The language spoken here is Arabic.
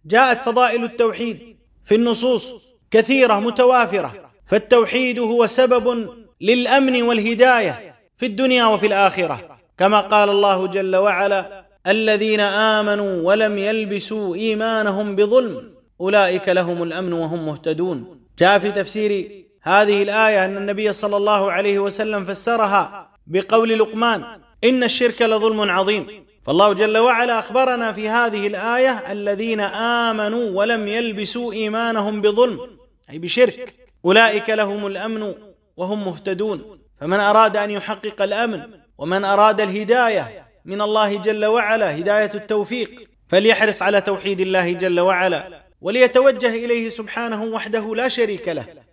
جاءت فضائل التوحيد في النصوص كثيرة متوافرة، فالتوحيد هو سبب للأمن والهداية في الدنيا وفي الآخرة، كما قال الله جل وعلا: الذين آمنوا ولم يلبسوا إيمانهم بظلم أولئك لهم الأمن وهم مهتدون. جاء في تفسير هذه الآية أن النبي صلى الله عليه وسلم فسرها بقول لقمان: إن الشرك لظلم عظيم. فالله جل وعلا أخبرنا في هذه الآية: الذين آمنوا ولم يلبسوا إيمانهم بظلم، أي بشرك، أولئك لهم الأمن وهم مهتدون. فمن أراد أن يحقق الأمن ومن أراد الهداية من الله جل وعلا، هداية التوفيق، فليحرص على توحيد الله جل وعلا، وليتوجه إليه سبحانه وحده لا شريك له،